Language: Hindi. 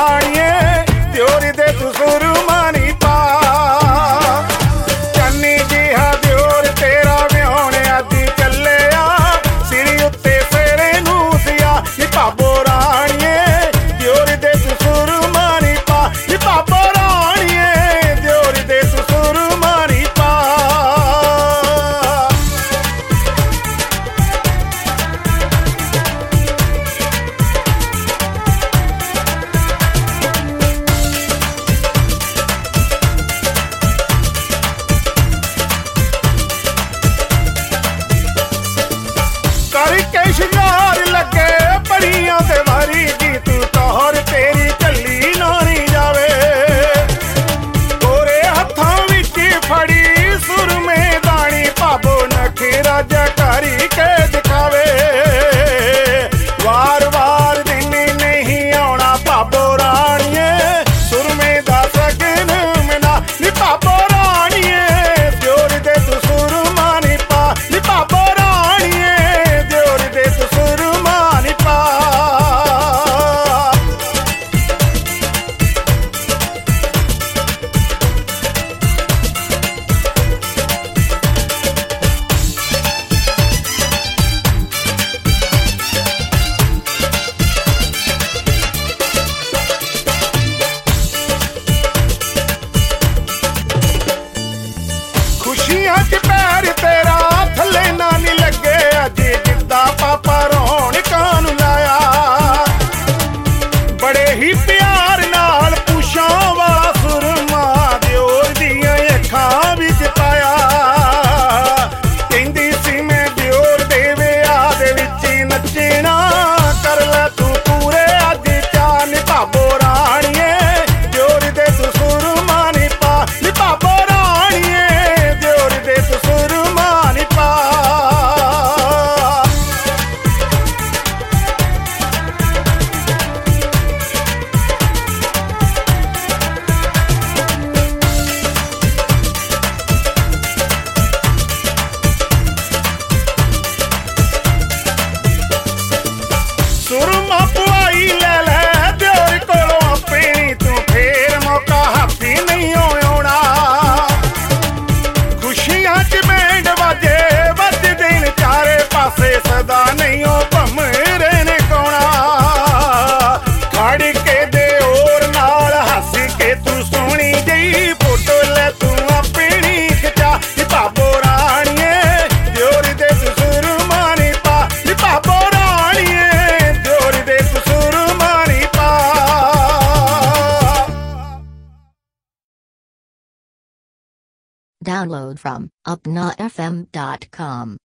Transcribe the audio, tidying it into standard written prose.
राणिए दियोरी दे तू सुरमानी पा चन्नी जिहा दियोर तेरा व्योने अदी चले आ सिरी उत्ते सेरे नू दिया नी भाबो राणिए दियोरी दे तू सुरमानी पा नी भाबो राणिए दियोरी दे तू सुरमानी पा करके शिंगार लगे बड़ियां ते वारी जी तू तोहर तेरी चली नारी जावे गोरे हत्थां विच फड़ी सुर में दानी भाबो नखरा जटारी के दिखावे वार वार दिन नहीं आना भाबो राणिए सुर में दा सगन मना नी भाबो राणिए दियोर दे तू सुरमानी पा नी भाबो राणिए दियोर दे तू सुरमानी पा खुशियां च पैर तेरा थले ना नी लगे अजे जिद्दा पापा रोन कानू लाया बड़े ही प्यार नाल पुछां वाला सुरमा दियोर दियां अखां विच पाया कहंदी सी मैं दियोर दे विआह दे विच नचना कर ले तू पूरे अज चा नी भाबो राणिए दियोर दे तू सुरमानी पा नी भाबो राणिए दियोर दे तू सुरमानी पा सुरमा पुआई ले ले दियोर कोलों अपनी तू फेर मौका हाथी नहीं होना खुशियां च बैंड बाजे बज दिन चारे पासे सदा नहीं हो भमरे ने कौना खड़ के दे और नाल हंस के तू सोहनी जई फोटो ले तू अपनी खिचा नी भाबो राणिए दियोर दे तू सुरमानी पा नी भाबो राणिए दियोर दे तू सुरमानी पा Download from upnafm.com.